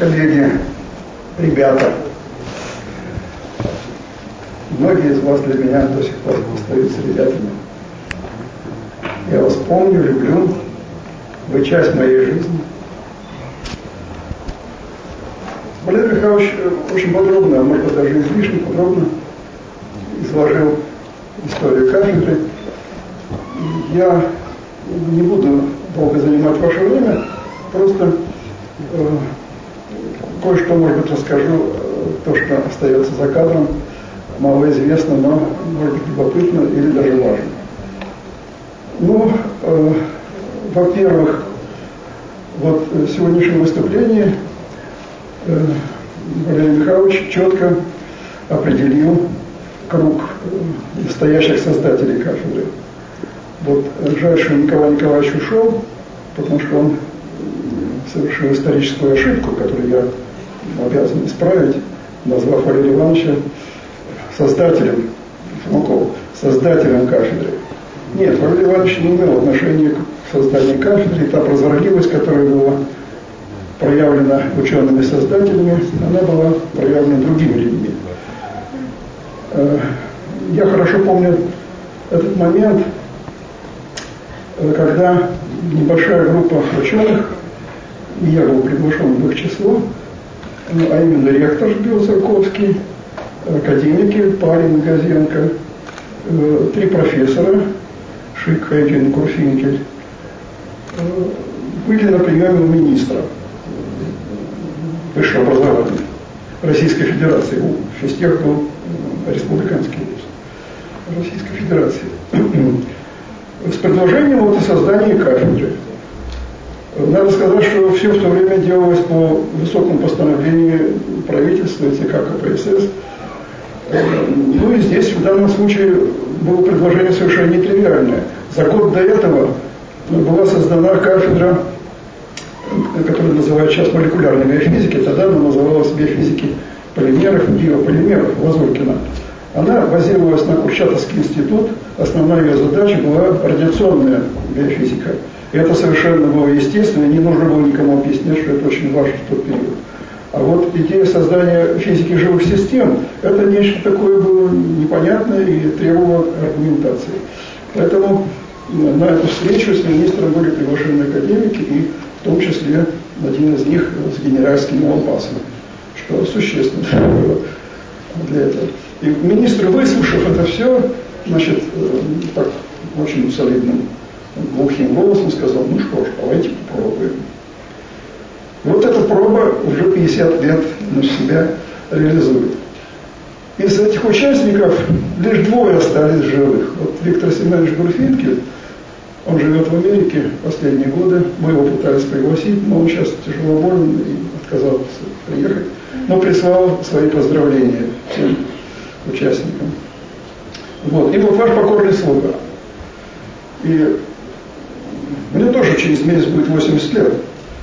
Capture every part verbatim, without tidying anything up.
коллеги, ребята, многие из вас для меня до сих пор остаются ребятами. Я вас помню, люблю, вы часть моей жизни. Валерий Михайлович очень подробно, а может быть даже излишне подробно изложил историю кафедры. Я не буду долго занимать ваше время, просто э, кое-что, может быть, расскажу, э, то, что остается за кадром, мало известно, но, может быть, любопытно или даже важно. Ну, э, во-первых, вот в сегодняшнем выступлении э, Валерий Михайлович четко определил круг э, настоящих создателей кафедры. Вот жаль, что Николай Николаевич ушел, потому что он совершил историческую ошибку, которую я обязан исправить, назвав Валерия Ивановича создателем, Шумакова, создателем кафедры. Нет, Валерий Иванович не имел отношения к созданию кафедры, и та прозорливость, которая была проявлена учеными-создателями, она была проявлена другими людьми. Я хорошо помню этот момент, когда небольшая группа ученых, я был приглашен в их число, а именно ректор Белоцерковский, академики Парин, Газенко, три профессора, Шик, Хайкин, Курфинкель, были на приеме у министра высшего образования Российской Федерации. У Физтех был республиканский вуз Российской Федерации. С предложением вот о создании кафедры. Надо сказать, что все в то время делалось по высокому постановлению правительства и ЦК КПСС. Ну и здесь в данном случае было предложение совершенно нетривиальное. За год до этого была создана кафедра, которая называется сейчас молекулярной биофизики, тогда она называлась биофизики полимеров и биополимеров Лазуркина. Она базировалась на Курчатовский институт, основная ее задача была радиационная биофизика. И это совершенно было естественно, не нужно было никому объяснять, что это очень важно в тот период. А вот идея создания физики живых систем, это нечто такое было непонятное и требовало аргументации. Поэтому на эту встречу с министром были приглашены академики, и в том числе один из них с генеральским лампасом, что существенно было для этого. И министр, выслушав это все, значит, так очень солидным, глухим голосом сказал: ну что ж, давайте попробуем. И вот эта проба уже пятьдесят лет на себя реализует. Из этих участников лишь двое остались живых. Вот Виктор Семенович Гурфинкель, он живет в Америке последние годы, мы его пытались пригласить, но он сейчас тяжело болен и отказался приехать, но прислал свои поздравления всем участникам. Вот. И вот ваш покорный слуга. И мне тоже через месяц будет восемьдесят лет.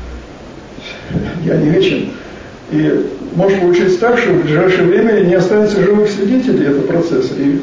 Я не вечен. И может получиться так, что в ближайшее время не останется живых свидетелей этого процесса. И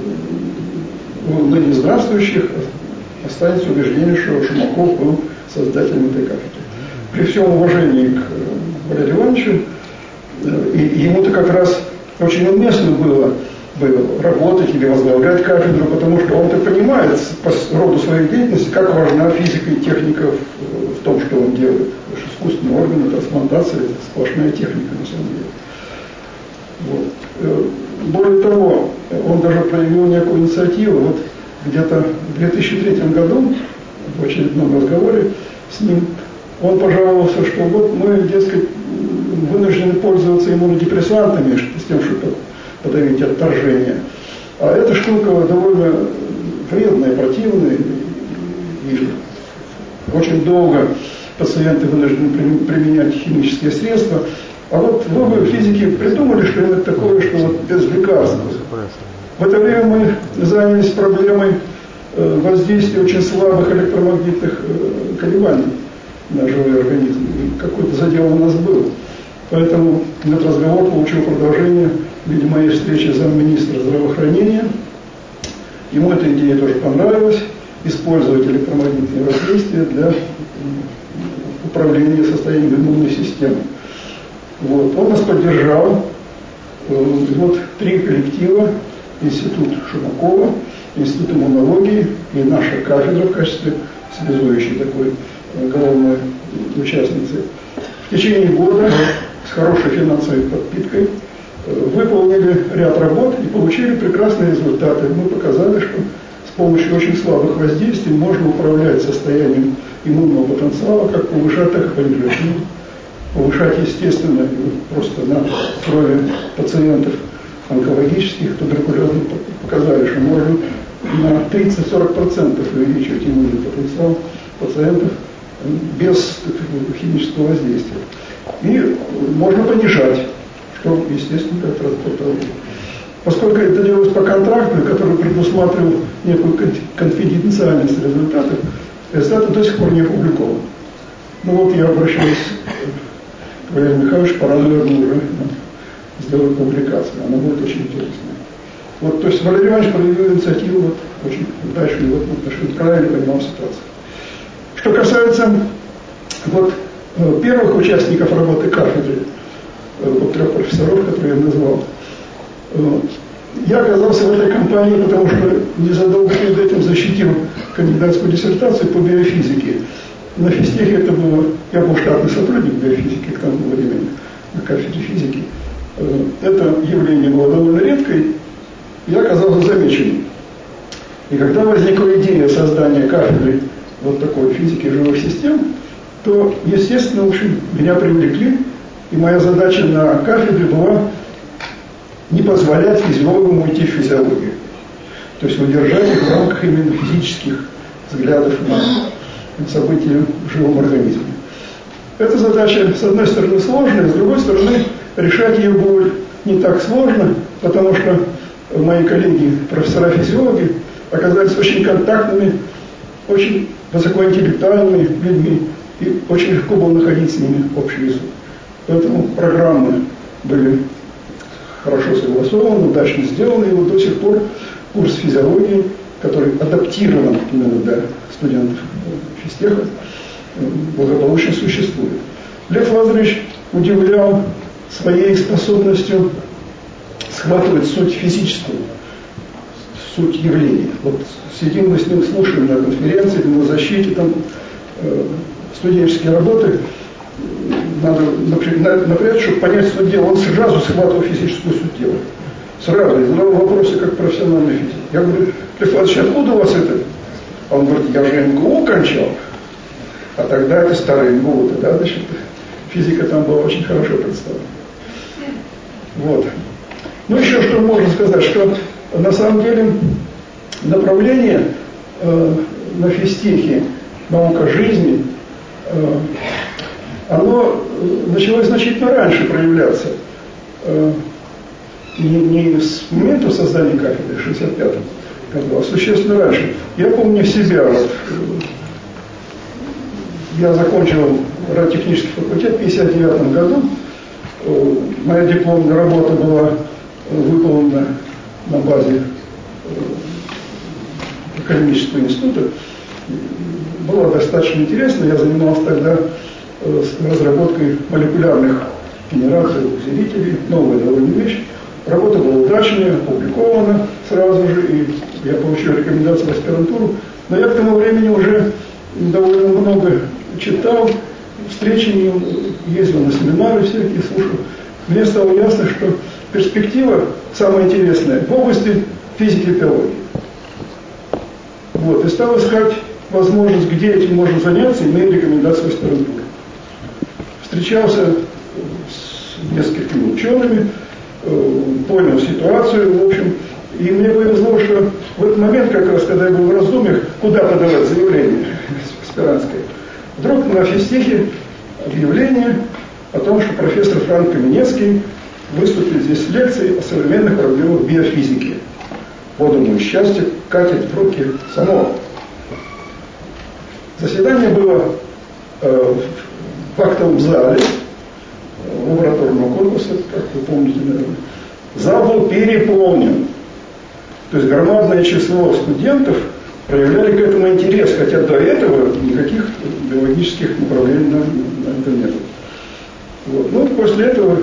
у ныне здравствующих останется убеждение, что Шумаков был создателем этой кафедры. При всем уважении к Валерию Ивановичу, и ему-то как раз очень уместно было, было работать или возглавлять кафедру, потому что он-то понимает по роду своей деятельности, как важна физика и техника в, в том, что он делает. Потому что искусственные органы, трансплантация – это сплошная техника на самом деле. Вот. Более того, он даже проявил некую инициативу. Вот где-то в две тысячи третьем году, в очередном разговоре с ним, он пожаловался, что вот мы, дескать, вынуждены пользоваться иммунодепрессантами с тем, чтобы подавить отторжение. А эта штука довольно вредная, противная, и очень долго пациенты вынуждены применять химические средства. А вот вы, физики, придумали что-нибудь такое, что вот без лекарств. В это время мы занялись проблемой воздействия очень слабых электромагнитных колебаний на живой организм. И какой-то задел у нас был. Поэтому этот разговор получил продолжение в виде моей встречи с замминистра здравоохранения. Ему эта идея тоже понравилась. Использовать электромагнитные воздействия для управления состоянием иммунной системы. Вот. Он нас поддержал. Вот три коллектива: Институт Шумакова, Институт иммунологии и наша кафедра в качестве связующей такой главной участницы. В течение года с хорошей финансовой подпиткой выполнили ряд работ и получили прекрасные результаты. Мы показали, что с помощью очень слабых воздействий можно управлять состоянием иммунного потенциала, как повышать, так и понижать. Повышать, естественно, просто на крови пациентов онкологических, туберкулезных, показали, что можно на тридцать-сорок процентов увеличивать иммунный потенциал пациентов без химического воздействия. И можно понижать, что, естественно, как раз это. Поскольку это делалось по контракту, который предусматривал некую конфиденциальность результатов, результаты до сих пор не опубликованы. Ну вот я обращаюсь к Валерию Михайловичу, пора, наверное, уже сделать публикацию. Она будет очень интересная. Вот, то есть Валерий Иванович проявил инициативу вот, очень удачную в этом отношении, правильно понимал ситуацию. Что касается вот, первых участников работы кафедры, вот трех профессоров, которые я назвал, я оказался в этой компании, потому что незадолго перед этим защитил кандидатскую диссертацию по биофизике. На физтехе это было, я был штатный сотрудник биофизики к тому времени, на кафедре физики. Это явление было довольно редкое, я оказался замеченным. И когда возникла идея создания кафедры вот такой физики живых систем, то, естественно, в общем, меня привлекли, и моя задача на кафедре была не позволять физиологам уйти в физиологию. То есть удержать их в рамках именно физических взглядов на события в живом организме. Эта задача, с одной стороны, сложная, с другой стороны, решать ее было не так сложно, потому что мои коллеги, профессора-физиологи, оказались очень контактными, очень высокоинтеллектуальными людьми, и очень легко было находить с ними общий язык. Поэтому программы были хорошо согласованы, удачно сделаны, и вот до сих пор курс физиологии, который адаптирован именно для студентов физтеха, благополучно существует. Лев Лазаревич удивлял своей способностью схватывать суть физическую, суть явления. Вот сидим мы с ним, слушаем на конференции, на защите, там э, студенческие работы, надо напрячь, чтобы понять суть дела. Он сразу схватывал физическую суть дела. Сразу, и задавал вопросы как профессиональный физик. Я говорю: Лев Лазаревич, откуда у вас это? А он говорит: я же эм гэ у кончал. А тогда это старый эм гэ у, тогда, значит, физика там была очень хорошо представлена. Вот. Ну, еще что можно сказать, что на самом деле направление э, на физтехе наука жизни, э, оно началось значительно раньше проявляться. Э, не, не с момента создания кафедры в шестьдесят пятом году, а существенно раньше. Я помню себя. Вот, я закончил радиотехнический факультет в пятьдесят девятом году. Э, моя дипломная работа была выполнена на базе экономического института. Было достаточно интересно. Я занимался тогда разработкой молекулярных генераторов, усилителей. Новая довольно вещь. Работа была удачная, опубликована сразу же, и я получил рекомендацию в аспирантуру. Но я к тому времени уже довольно много читал, встречи ездил на семинары всякие, слушал. Мне стало ясно, что перспектива самая интересная в области физики и биологии. Вот, и стал искать возможность, где этим можно заняться, имея рекомендацию в аспирантуре. Встречался с несколькими учеными, понял ситуацию, в общем, и мне повезло, что в этот момент, как раз, когда я был в раздумьях, куда подавать заявление аспирантское, вдруг на физтехе объявление о том, что профессор Франк Каменецкий выступит здесь с лекцией о современных проблемах биофизики. Вот ему счастье, катит в руки само. Заседание было э, в актовом зале лабораторного корпуса, как вы помните, наверное. Зал был переполнен. То есть громадное число студентов проявляли к этому интерес, хотя до этого никаких биологических направлений на, на это не было. Вот. Ну, после этого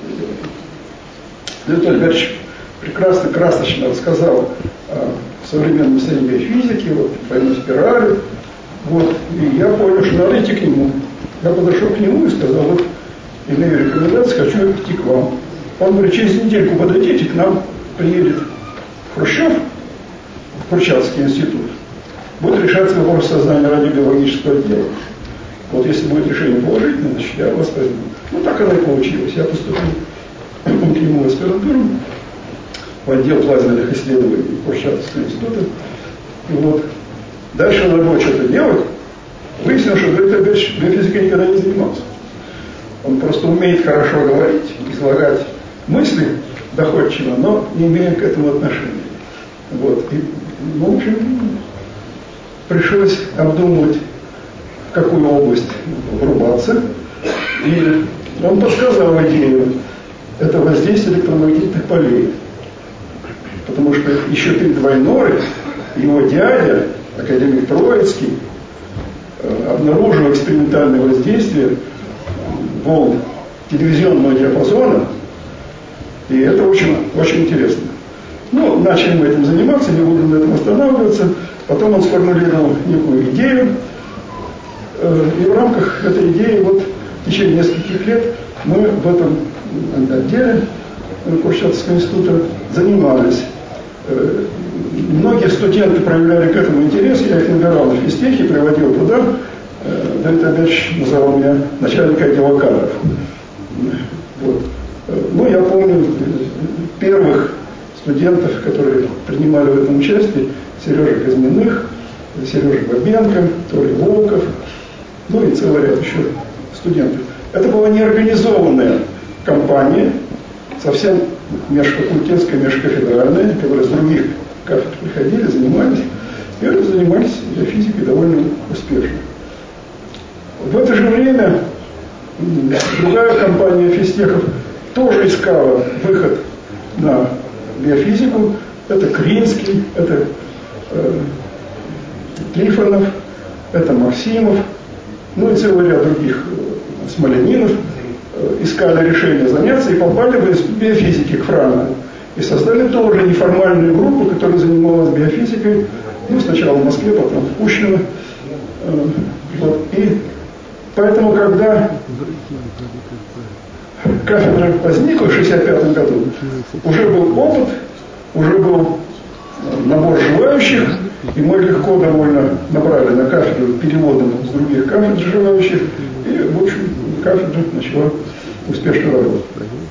Леонид Альбертович прекрасно, красочно рассказал о современном состоянии физики, вот, двойной спирали. Вот. И я понял, что надо идти к нему. Я подошел к нему и сказал, вот, имею рекомендацию, хочу идти к вам. Он говорит, через недельку подойдите, к нам приедет Хрущев, в Курчатский институт. Будет решаться вопрос создания радиобиологического отдела. Вот если будет решение положительное, значит, я вас возьму. Ну, так оно и получилось. Я поступил к нему в аспирантуру, в отдел плазменных исследований Курчатского института. И вот дальше надо было что-то делать. Выяснилось, что Леонид Альбертович биофизикой никогда не занимался. Он просто умеет хорошо говорить, излагать мысли доходчиво, но не имеет к этому отношения. Вот. И, ну, в общем, пришлось обдумывать, в какую область врубаться. И он подсказал идею. Это воздействие электромагнитных полей. Потому что еще перед войной его дядя, академик Троицкий, обнаружил экспериментальное воздействие волн телевизионного диапазона. И это очень, очень интересно. Ну, начали мы этим заниматься, не буду на этом останавливаться. Потом он сформулировал некую идею. И в рамках этой идеи вот в течение нескольких лет мы в этом отделе Курчатовского института занимались. Многие студенты проявляли к этому интерес, я их набирал на физтехе, приводил туда. Леонид Альбертович называл меня начальником отдела кадров. Вот. Ну, я помню первых студентов, которые принимали в этом участие: Сережа Казьминых, Сережа Бабенко, Толя Волков, ну и целый ряд еще студентов. Это была неорганизованная компания, совсем межфакультетская, межкафедральная, которые с других кафедр приходили, занимались, и это занимались физикой довольно успешно. В это же время другая компания физтехов тоже искала выход на биофизику. Это Кринский, это э, Трифонов, это Максимов, ну и целый ряд других, э, Смоленинов, э, искали решение заняться и попали в институт биофизики к Франку. И создали тоже неформальную группу, которая занималась биофизикой, ну, сначала в Москве, потом в Пущино. Э, вот. И поэтому, когда кафедра возникла в шестьдесят пятом году, уже был опыт, уже был набор желающих, и мы легко довольно набрали на кафедру переводом с других кафедр желающих, и, в общем, кафедра начала успешно работать.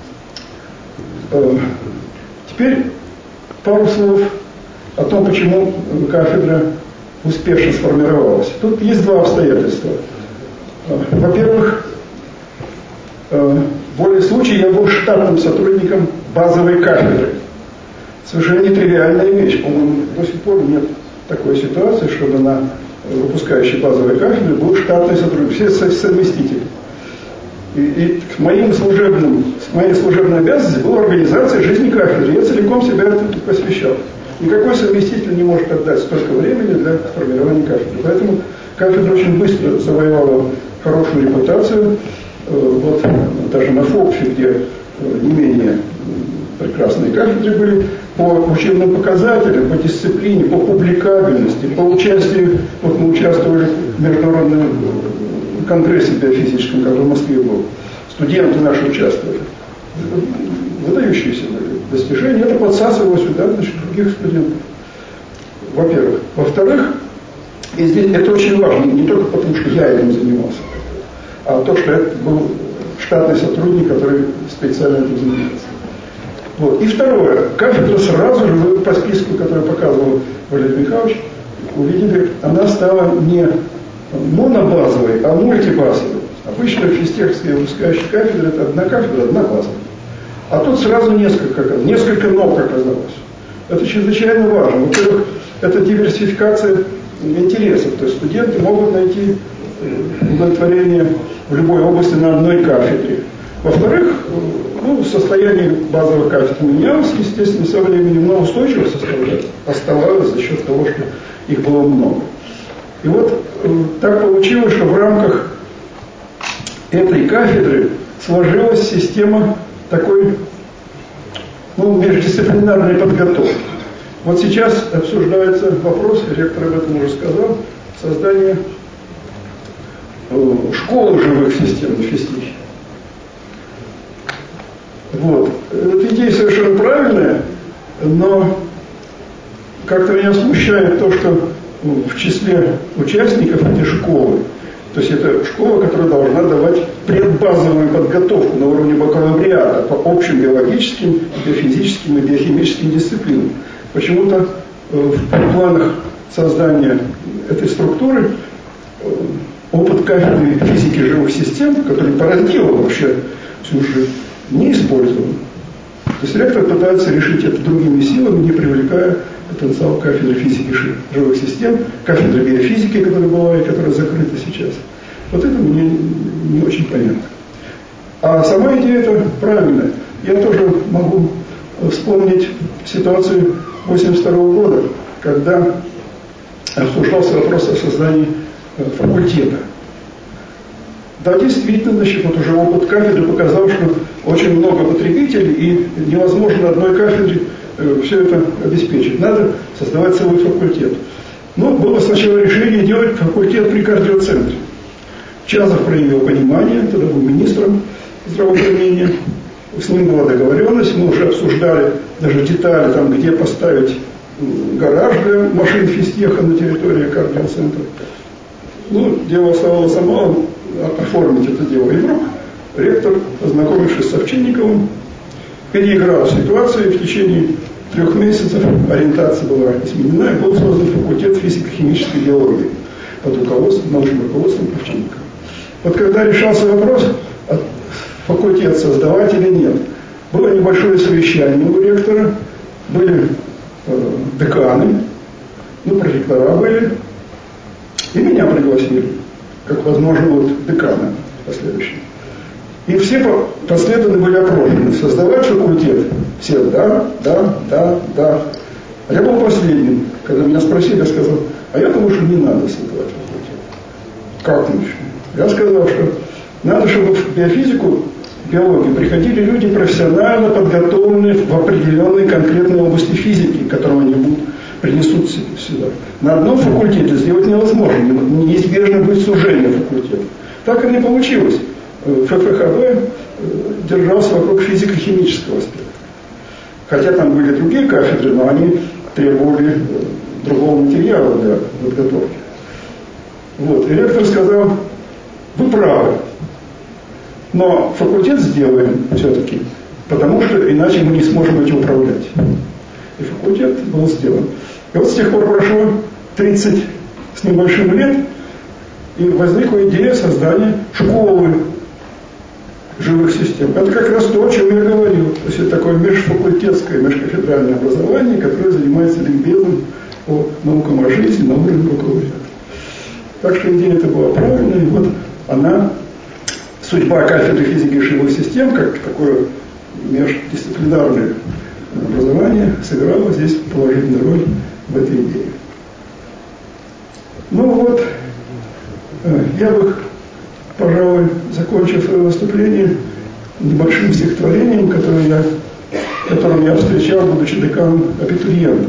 Теперь пару слов о том, почему кафедра успешно сформировалась. Тут есть два обстоятельства. Во-первых, в более случае я был штатным сотрудником базовой кафедры. Совершенно нетривиальная вещь. По-моему, до сих пор нет такой ситуации, чтобы на выпускающей базовой кафедре был штатный сотрудник, все совместители. И, и к моим служебным, с моей служебной обязанностью была организация жизни кафедры. Я целиком себя этому посвящал. Никакой совместитель не может отдать столько времени для формирования кафедры. Поэтому кафедра очень быстро завоевала хорошую репутацию. Вот даже на ФОПФе, где не менее прекрасные кафедры были, по учебным показателям, по дисциплине, по публикабельности, по участию, вот мы участвовали в международном конгрессе биофизическом, который в Москве был, студенты наши участвовали. Выдающиеся достижения, это подсасывало сюда, значит, других студентов. Во-первых. Во-вторых, и здесь это очень важно, не только потому, что я этим занимался, а то, что это был штатный сотрудник, который специально этим занимался. Вот. И второе. Кафедра сразу же, вы по списку, который показывал Валерий Михайлович, увидели, она стала не монобазовой, а мультибазовой. Обычно физтеховская выпускающая кафедра — это одна кафедра, одна база. А тут сразу несколько, несколько ног оказалось. Это чрезвычайно важно. Во-первых, это диверсификация интересов. То есть студенты могут найти удовлетворение в любой области на одной кафедре. Во-вторых, ну, состояние базовых кафедр менялось, естественно, со временем, но устойчиво оставалось за счет того, что их было много. И вот так получилось, что в рамках этой кафедры сложилась система такой, ну, междисциплинарной подготовки. Вот сейчас обсуждается вопрос, ректор об этом уже сказал, создание э, школы живых систем на физтехе. Вот. Эта идея совершенно правильная, но как-то меня смущает то, что в числе участников этой школы, то есть это школа, которая должна давать предбазовую подготовку на уровне бакалавриата по общим биологическим, биофизическим и биохимическим дисциплинам. Почему-то в планах создания этой структуры опыт кафедры физики живых систем, который породил вообще всю жизнь, не использован. То есть ректор пытается решить это другими силами, не привлекая потенциал кафедры физики живых систем, кафедры биофизики, которая была и которая закрыта сейчас. Вот это мне не очень понятно. А сама идея это правильная. Я тоже могу вспомнить ситуацию восемьдесят второго года, когда обсуждался вопрос о создании факультета. Да, действительно, значит, вот уже опыт кафедры показал, что очень много потребителей, и невозможно на одной кафедре э, все это обеспечить. Надо создавать целый факультет. Ну, было сначала решение делать факультет при кардиоцентре. Чазов проявил понимание, тогда был министром здравоохранения. С ним была договоренность, мы уже обсуждали даже детали, там, где поставить гараж для машин физтеха на территории кардиоцентра. Ну, дело оставалось само оформить это дело. И вдруг ректор, познакомившись с Овчинниковым, переиграл ситуацию, и в течение трех месяцев ориентация была изменена, и был создан факультет физико-химической биологии под руководством, научным руководством Овчинникова. Вот когда решался вопрос, факультет создавать или нет, было небольшое совещание у ректора, были э, деканы, ну, проректора были, и меня пригласили, как возможного декана последующего. И все последовательно были опрошены. Создавать факультет? Все да, да, да, да. А я был последним. Когда меня спросили, я сказал, а я думаю, что не надо создавать факультет. Как еще? Я сказал, что надо, чтобы в биофизику, биологию приходили люди профессионально подготовленные в определенной конкретной области физики, которую они будут, принесут сюда. На одном факультете сделать невозможно. Неизбежно будет сужение факультета. Так и не получилось. ФФХБ держался вокруг физико-химического аспекта. Хотя там были другие кафедры, но они требовали другого материала для подготовки. Вот. И ректор сказал, вы правы, но факультет сделаем все-таки, потому что иначе мы не сможем этим управлять. И факультет был сделан. И вот с тех пор прошло тридцать с небольшим лет, и возникла идея создания школы живых систем. Это как раз то, о чем я говорил. То есть это такое межфакультетское, межкафедральное образование, которое занимается ликбезом по наукам о жизни на уровне бакалавриата. Так что идея эта была правильная, и вот она, судьба кафедры физики живых систем, как такое междисциплинарное образование, сыграло здесь положительную роль в этой идее. Ну вот, я бы, пожалуй, закончил свое выступление небольшим стихотворением, которое я, которым я встречал, будучи деканом абитуриентов.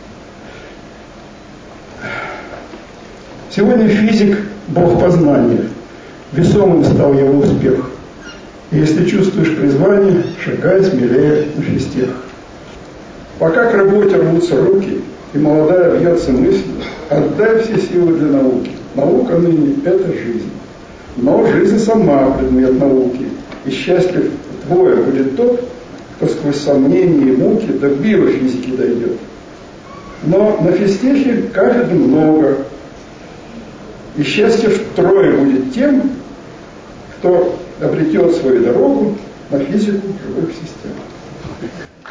Сегодня физик – бог познания, весомым стал его успех. И если чувствуешь призвание, шагай смелее на физтех. Пока к работе рвутся руки, и молодая бьется мысль, отдай все силы для науки. Наука ныне – это жизнь. Но жизнь сама предмет науки, и счастлив твой будет тот, кто сквозь сомнения и муки до биофизики дойдет. Но на физтехе кафедр много, и счастье втрое будет тем, кто обретет свою дорогу на физику живых систем.